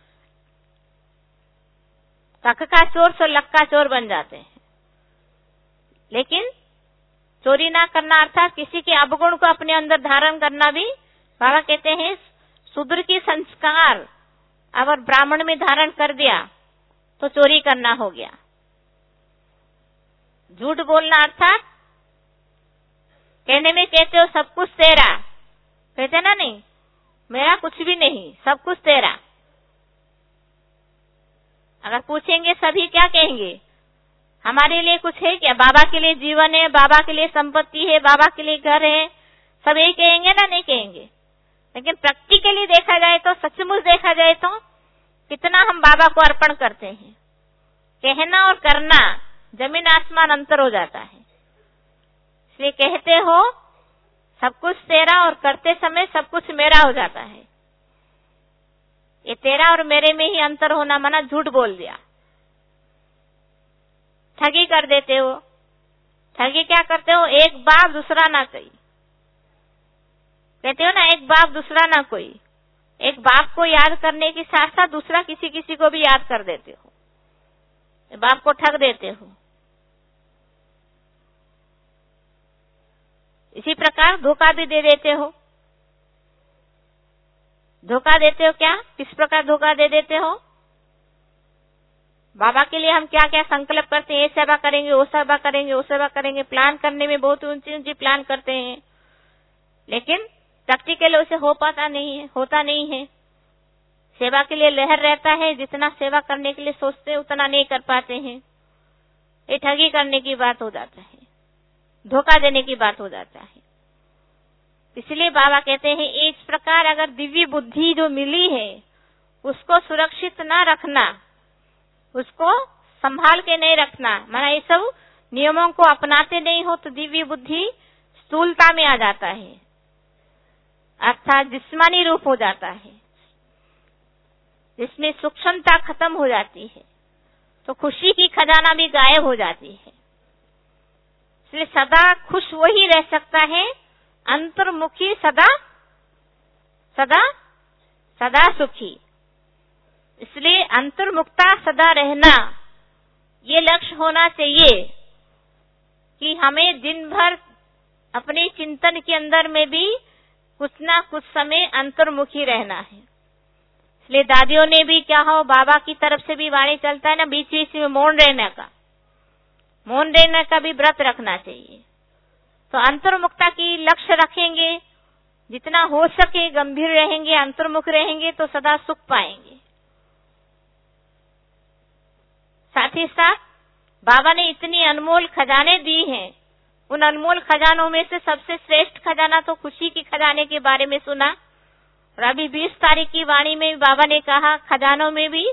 कख का चोर सो लक्का चोर बन जाते हैं। लेकिन चोरी ना करना अर्थात किसी के अवगुण को अपने अंदर धारण करना भी बाबा कहते हैं शूद्र की संस्कार अगर ब्राह्मण में धारण कर दिया तो चोरी करना हो गया। झूठ बोलना अर्थात कहने में कहते हो सब कुछ तेरा, कहते ना, नहीं मेरा कुछ भी नहीं, सब कुछ तेरा। अगर पूछेंगे सभी क्या कहेंगे, हमारे लिए कुछ है क्या? बाबा के लिए जीवन है, बाबा के लिए संपत्ति है, बाबा के लिए घर है, सब यही कहेंगे ना? नहीं कहेंगे। लेकिन प्रैक्टिकली देखा जाए तो, सचमुच देखा जाए तो कितना हम बाबा को अर्पण करते हैं। कहना और करना जमीन आसमान अंतर हो जाता है। इसलिए कहते हो सब कुछ तेरा और करते समय सब कुछ मेरा हो जाता है। ये तेरा और मेरे में ही अंतर होना माना झूठ बोल दिया, ठगी कर देते हो। ठगी क्या करते हो? एक बाप दूसरा ना कोई, कहते हो ना, एक बाप दूसरा ना कोई। एक बाप को याद करने के साथ साथ दूसरा किसी को भी याद कर देते हो, बाप को ठग देते हो। इसी प्रकार धोखा भी दे देते हो। धोखा देते हो क्या? किस प्रकार धोखा दे देते हो? बाबा के लिए हम क्या क्या संकल्प करते हैं, ये सेवा करेंगे, वो सेवा करेंगे, वो सेवा करेंगे, प्लान करने में बहुत ऊंची ऊंची प्लान करते हैं, लेकिन प्रैक्टिकल उसे होता नहीं है। सेवा के लिए लहर रहता है, जितना सेवा करने के लिए सोचते हैं उतना नहीं कर पाते हैं। ये ठगी करने की बात हो जाता है, धोखा देने की बात हो जाता है। इसलिए बाबा कहते हैं इस प्रकार अगर दिव्य बुद्धि जो मिली है उसको सुरक्षित ना रखना, उसको संभाल के नहीं रखना, माना ये सब नियमों को अपनाते नहीं हो तो दिव्य बुद्धि स्थूलता में आ जाता है, अर्थात जिस्मानी रूप हो जाता है, जिसमें सूक्ष्मता खत्म हो जाती है, तो खुशी की खजाना भी गायब हो जाती है। इसलिए सदा खुश वही रह सकता है, अंतर्मुखी सदा सदा सदा सुखी। इसलिए अंतर्मुखता सदा रहना ये लक्ष्य होना चाहिए कि हमें दिन भर अपने चिंतन के अंदर में भी कुछ ना कुछ समय अंतर्मुखी रहना है। इसलिए दादियों ने भी क्या हो, बाबा की तरफ से भी वाणी चलता है ना, बीच बीच में मौन रहने का भी व्रत रखना चाहिए। तो अंतर्मुखता की लक्ष्य रखेंगे, जितना हो सके गंभीर रहेंगे, अंतर्मुख रहेंगे तो सदा सुख पाएंगे। साथ ही साथ बाबा ने इतनी अनमोल खजाने दी हैं, उन अनमोल खजानों में से सबसे श्रेष्ठ खजाना तो खुशी की खजाने के बारे में सुना। और अभी 20 तारीख की वाणी में बाबा ने कहा खजानों में भी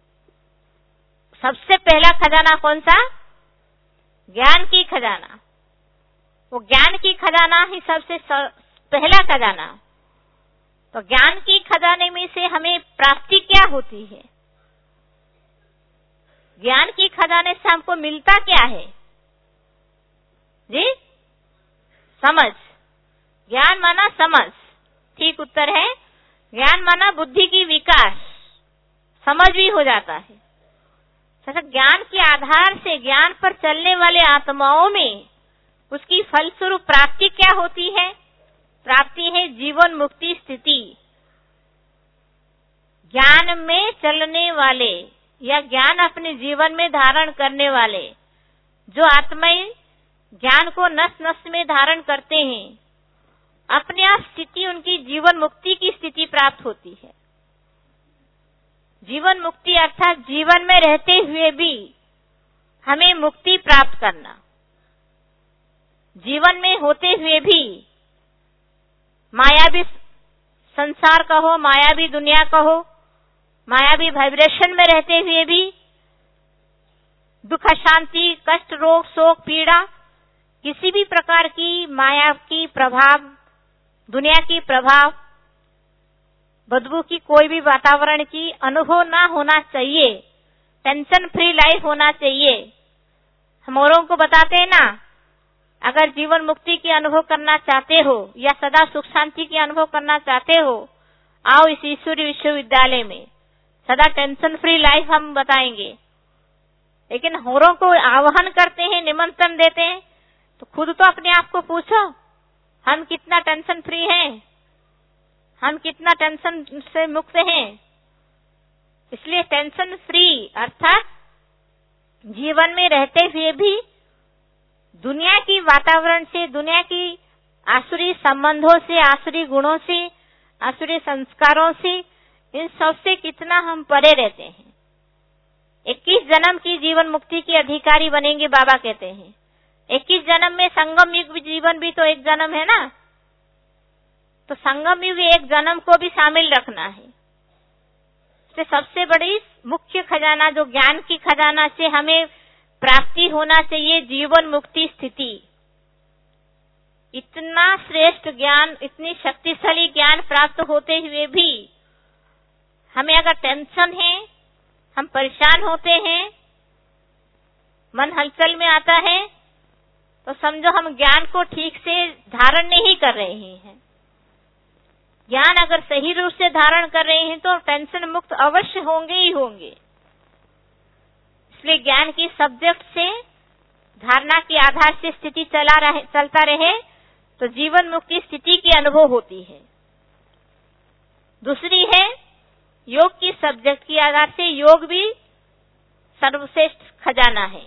सबसे पहला खजाना कौन सा? ज्ञान की खजाना। वो ज्ञान की खजाना ही सबसे पहला खजाना। तो ज्ञान की खजाने में से हमें प्राप्ति क्या होती है? ज्ञान की खजाने से हमको मिलता क्या है जी? समझ। ज्ञान माना समझ, ठीक उत्तर है। ज्ञान माना बुद्धि की विकास, समझ भी हो जाता है। ज्ञान के आधार से ज्ञान पर चलने वाले आत्माओं में उसकी फलस्वरूप प्राप्ति क्या होती है? प्राप्ति है जीवन मुक्ति स्थिति। ज्ञान में चलने वाले या ज्ञान अपने जीवन में धारण करने वाले जो आत्माएं ज्ञान को नस नस में धारण करते हैं, अपने आप स्थिति उनकी जीवन मुक्ति की स्थिति प्राप्त होती है। जीवन मुक्ति अर्थात जीवन में रहते हुए भी हमें मुक्ति प्राप्त करना, जीवन में होते हुए भी मायावी संसार कहो, मायावी दुनिया कहो, मायावी वाइब्रेशन में रहते हुए भी दुख, शांति, कष्ट, रोग, शोक, पीड़ा, किसी भी प्रकार की माया की प्रभाव, दुनिया की प्रभाव, बदबू की कोई भी वातावरण की अनुभव ना होना चाहिए। टेंशन फ्री लाइफ होना चाहिए। हम औरों को बताते हैं ना, अगर जीवन मुक्ति की अनुभव करना चाहते हो या सदा सुख शांति की अनुभव करना चाहते हो, आओ इस ईश्वरी विश्वविद्यालय में, सदा टेंशन फ्री लाइफ हम बताएंगे। लेकिन औरों को आह्वान करते हैं, निमंत्रण देते हैं, तो खुद तो अपने आप को पूछो, हम कितना टेंशन फ्री हैं, हम कितना टेंशन से मुक्त हैं। इसलिए टेंशन फ्री अर्थात जीवन में रहते हुए भी दुनिया की वातावरण से, दुनिया की आसुरी संबंधों से, आसुरी गुणों से, आसुरी संस्कारों से, इन सब से कितना हम परे रहते हैं। 21 जन्म की जीवन मुक्ति के अधिकारी बनेंगे, बाबा कहते हैं। 21 जन्म में संगम युग जीवन भी तो एक जन्म है ना, तो संगम युग एक जन्म को भी शामिल रखना है। इससे सबसे बड़ी मुख्य खजाना जो ज्ञान की खजाना से हमें प्राप्ति होना चाहिए, जीवन मुक्ति स्थिति। इतना श्रेष्ठ ज्ञान, इतनी शक्तिशाली ज्ञान प्राप्त होते हुए भी हमें अगर टेंशन है, हम परेशान होते हैं, मन हलचल में आता है, तो समझो हम ज्ञान को ठीक से धारण नहीं कर रहे हैं। ज्ञान अगर सही रूप से धारण कर रहे हैं तो टेंशन मुक्त अवश्य होंगे ही होंगे। इसलिए ज्ञान की सब्जेक्ट से, धारणा के आधार से स्थिति चलता रहे तो जीवन मुक्ति स्थिति की अनुभव होती है। दूसरी है योग की सब्जेक्ट के आधार से, योग भी सर्वश्रेष्ठ खजाना है।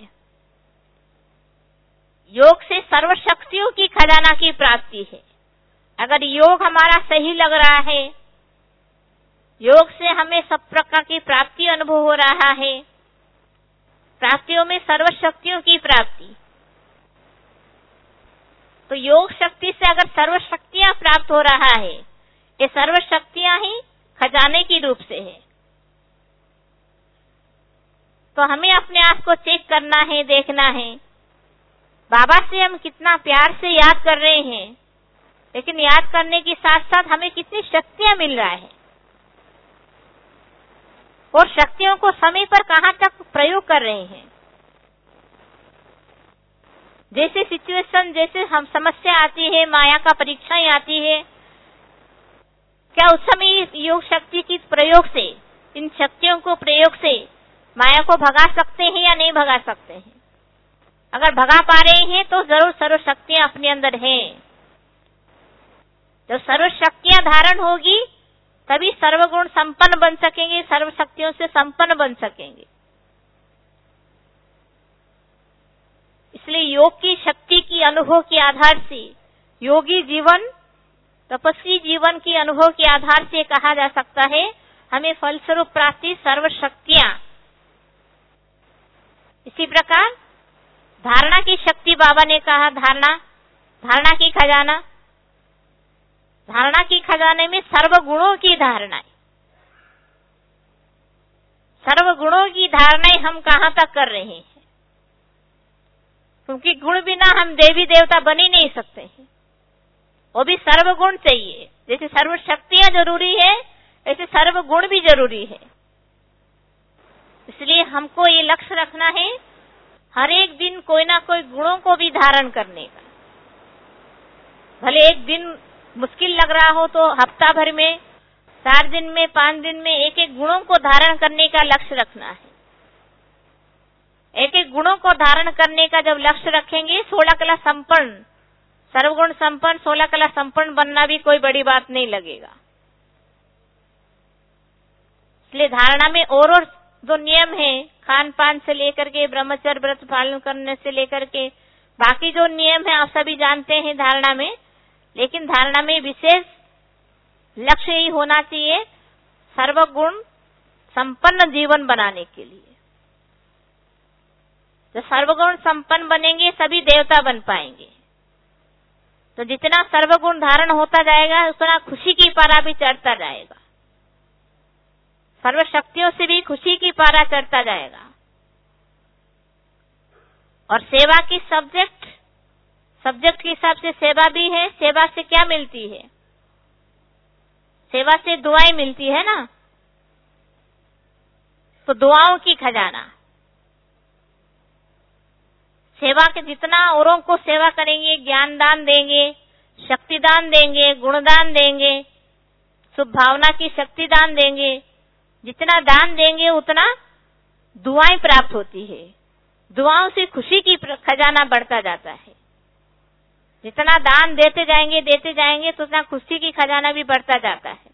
योग से सर्वशक्तियों की खजाना की प्राप्ति है। अगर योग हमारा सही लग रहा है, योग से हमें सब प्रकार की प्राप्ति अनुभव हो रहा है, प्राप्तियों में सर्वशक्तियों की प्राप्ति, तो योग शक्ति से अगर सर्वशक्तियां प्राप्त हो रहा है, ये सर्वशक्तियां ही खजाने की रूप से है। तो हमें अपने आप को चेक करना है, देखना है, बाबा से हम कितना प्यार से याद कर रहे हैं, लेकिन याद करने के साथ साथ हमें कितनी शक्तियां मिल रहा है, और शक्तियों को समय पर कहां तक प्रयोग कर रहे हैं। जैसे सिचुएशन, जैसे हम समस्या आती है, माया का परीक्षाएं आती है, क्या उस समय योग शक्ति की प्रयोग से, इन शक्तियों को प्रयोग से माया को भगा सकते हैं या नहीं भगा सकते हैं? अगर भगा पा रहे हैं तो जरूर सर्व शक्तियां अपने अंदर हैं। जब सर्व शक्तियां धारण होगी तभी सर्वगुण संपन्न बन सकेंगे, सर्व शक्तियों से संपन्न बन सकेंगे। इसलिए योग की शक्ति की अनुभव के आधार से, योगी जीवन, तपस्वी जीवन की अनुभव के आधार से कहा जा सकता है हमें फलस्वरूप प्राप्ति सर्व शक्तियां। इसी प्रकार धारणा की शक्ति, बाबा ने कहा धारणा की खजाना, धारणा की खजाने में सर्व गुणों की धारणाएं, सर्व गुणों की धारणाएं हम कहां तक कर रहे हैं? क्योंकि गुण बिना हम देवी देवता बन ही नहीं सकते हैं, वो भी सर्व गुण चाहिए। जैसे सर्व शक्तियां जरूरी है, ऐसे सर्व गुण भी जरूरी है। इसलिए हमको ये लक्ष्य रखना है हर एक दिन कोई ना कोई गुणों को भी धारण करने का। भले एक दिन मुश्किल लग रहा हो तो हफ्ता भर में, 4 दिन में, 5 दिन में एक एक गुणों को धारण करने का लक्ष्य रखना है। एक एक गुणों को धारण करने का जब लक्ष्य रखेंगे, 16 कला संपन्न, सर्वगुण संपन्न, 16 कला संपन्न बनना भी कोई बड़ी बात नहीं लगेगा। इसलिए धारणा में और जो नियम है, खान पान से लेकर के ब्रह्मचर्य व्रत पालन करने से लेकर के बाकी जो नियम है आप सभी जानते हैं धारणा में, लेकिन धारणा में विशेष लक्ष्य ही होना चाहिए सर्वगुण संपन्न जीवन बनाने के लिए। जब सर्वगुण संपन्न बनेंगे सभी देवता बन पाएंगे। तो जितना सर्वगुण धारण होता जाएगा उतना खुशी की पारा भी चढ़ता जाएगा, सर्व शक्तियों से भी खुशी की पारा चढ़ता जाएगा। और सेवा की सब्जेक्ट के हिसाब से सेवा भी है। सेवा से क्या मिलती है? सेवा से दुआएं मिलती है ना, तो दुआओं की खजाना। सेवा के जितना औरों को सेवा करेंगे, ज्ञान दान देंगे, शक्ति दान देंगे, गुणदान देंगे, शुभ भावना की शक्ति दान देंगे, जितना दान देंगे उतना दुआएं प्राप्त होती है। दुआओं से खुशी की खजाना बढ़ता जाता है। जितना दान देते जाएंगे तो उतना खुशी की खजाना भी बढ़ता जाता है।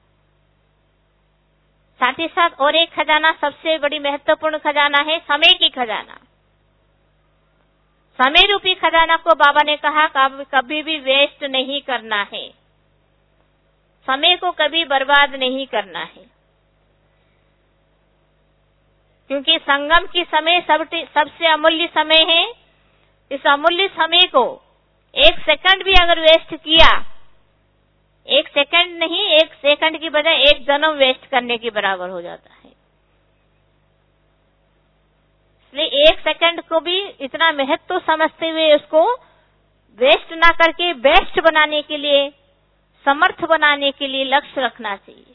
साथ ही साथ और एक खजाना, सबसे बड़ी महत्वपूर्ण खजाना है समय की खजाना। समय रूपी खजाना को बाबा ने कहा कभी भी वेस्ट नहीं करना है, समय को कभी बर्बाद नहीं करना है, क्योंकि संगम की समय सबसे अमूल्य समय है। इस अमूल्य समय को 1 सेकंड भी अगर वेस्ट किया, 1 सेकंड नहीं, 1 सेकंड की बजाय 1 जन्म वेस्ट करने के बराबर हो जाता है। इसलिए 1 सेकंड को भी इतना महत्व समझते हुए उसको वेस्ट ना करके बेस्ट बनाने के लिए, समर्थ बनाने के लिए लक्ष्य रखना चाहिए।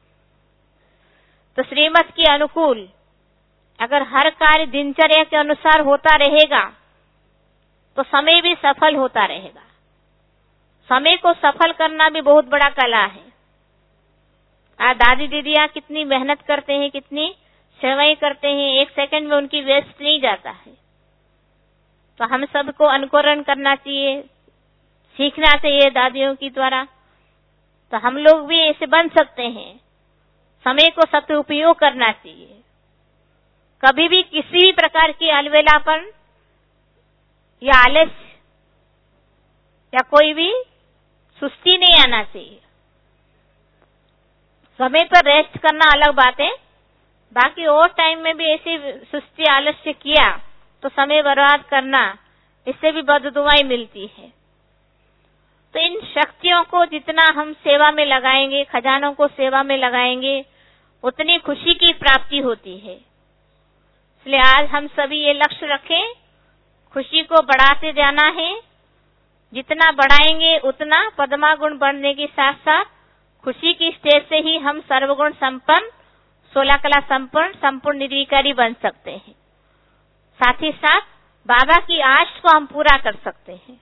तो श्रीमत के अनुकूल अगर हर कार्य दिनचर्या के अनुसार होता रहेगा तो समय भी सफल होता रहेगा। समय को सफल करना भी बहुत बड़ा कला है। आज दादी दीदियां कितनी मेहनत करते हैं, कितनी सेवाएं करते हैं, 1 सेकंड में उनकी वेस्ट नहीं जाता है। तो हम सबको अनुकरण करना चाहिए, सीखना चाहिए दादियों की द्वारा, तो हम लोग भी ऐसे बन सकते हैं। समय को सदुपयोग करना चाहिए, कभी भी किसी भी प्रकार की अलवेलापन या आलस्य या कोई भी सुस्ती नहीं आना चाहिए। समय पर रेस्ट करना अलग बात है, बाकी और टाइम में भी ऐसी सुस्ती आलस्य किया तो समय बर्बाद करना, इससे भी बददुआई मिलती है। तो इन शक्तियों को जितना हम सेवा में लगाएंगे, खजानों को सेवा में लगाएंगे, उतनी खुशी की प्राप्ति होती है। इसलिए आज हम सभी ये लक्ष्य रखें, खुशी को बढ़ाते जाना है। जितना बढ़ाएंगे उतना पद्मा गुण बढ़ने के साथ साथ खुशी की स्टेज से ही हम सर्वगुण संपन्न, 16 कला संपन्न, संपूर्ण निर्विकारी बन सकते हैं। साथ ही साथ बाबा की आश को हम पूरा कर सकते हैं।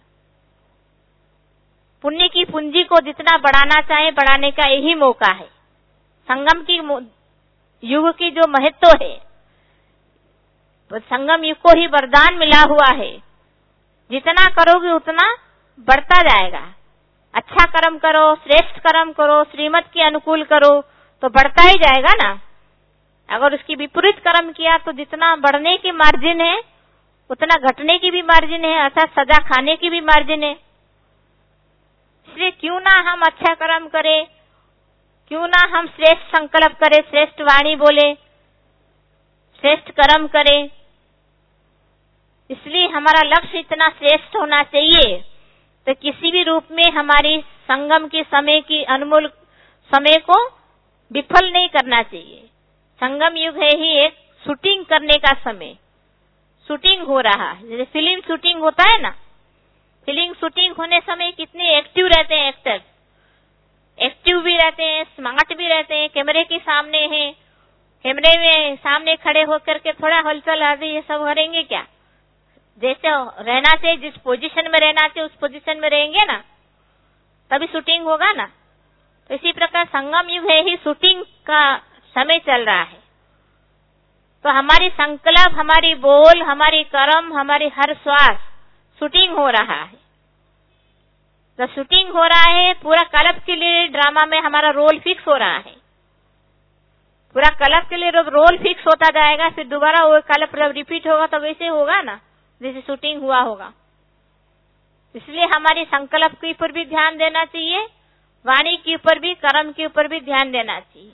पुण्य की पूंजी को जितना बढ़ाना चाहे, बढ़ाने का यही मौका है। संगम की युग की जो महत्व है, तो संगम युग को ही वरदान मिला हुआ है। जितना करोगे उतना बढ़ता जाएगा। अच्छा कर्म करो, श्रेष्ठ कर्म करो, श्रीमत के अनुकूल करो तो बढ़ता ही जाएगा ना। अगर उसकी विपरीत कर्म किया तो जितना बढ़ने की मार्जिन है उतना घटने की भी मार्जिन है, अर्थात सजा खाने की भी मार्जिन है। इसलिए क्यों ना हम अच्छा कर्म करें, क्यों ना हम श्रेष्ठ संकल्प करें, श्रेष्ठ वाणी बोले, श्रेष्ठ कर्म करें। इसलिए हमारा लक्ष्य इतना श्रेष्ठ होना चाहिए तो किसी भी रूप में हमारी संगम के समय की अनमोल समय को विफल नहीं करना चाहिए। संगम युग है ही एक शूटिंग करने का समय, शूटिंग हो रहा है, जैसे फिल्म शूटिंग होता है ना। फिल्म शूटिंग होने समय कितने एक्टिव रहते हैं एक्टर्स, एक्टिव भी रहते हैं, स्मार्ट भी रहते हैं, कैमरे के सामने हैं, कैमरे में सामने खड़े होकर के थोड़ा हलचल आदि ये सब करेंगे क्या? जैसे रहना चाहिए, जिस पोजीशन में रहना चाहिए उस पोजीशन में रहेंगे ना, तभी शूटिंग होगा ना। तो इसी प्रकार संगम युग है ही शूटिंग का समय चल रहा है। तो हमारी संकल्प, हमारी बोल, हमारी कर्म, हमारी हर श्वास शूटिंग हो रहा है। जब शूटिंग हो रहा है, पूरा कल्प के लिए ड्रामा में हमारा रोल फिक्स हो रहा है। पूरा कल्प के लिए रोल फिक्स होता जाएगा, फिर दोबारा वो कल्प रिपीट होगा तो वैसे होगा ना जैसे शूटिंग हुआ होगा। इसलिए हमारी संकल्प के ऊपर भी ध्यान देना चाहिए, वाणी के ऊपर भी, कर्म के ऊपर भी ध्यान देना चाहिए।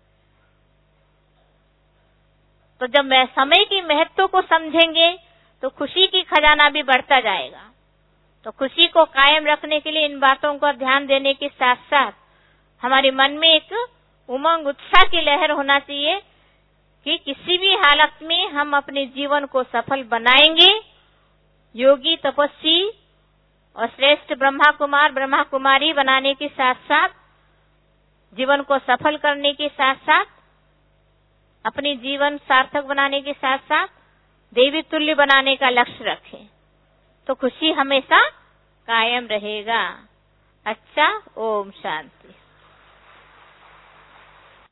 तो जब मैं समय की महत्व को समझेंगे तो खुशी की खजाना भी बढ़ता जाएगा। तो खुशी को कायम रखने के लिए इन बातों का ध्यान देने के साथ साथ हमारे मन में एक उमंग, उत्साह की लहर होना चाहिए कि किसी भी हालत में हम अपने जीवन को सफल बनाएंगे। योगी, तपस्वी और श्रेष्ठ ब्रह्मा कुमार, ब्रह्मा कुमारी बनाने के साथ साथ जीवन को सफल करने के साथ साथ अपने जीवन सार्थक बनाने के साथ साथ देवी तुल्य बनाने का लक्ष्य रखें तो खुशी हमेशा कायम रहेगा। अच्छा, ओम शांति।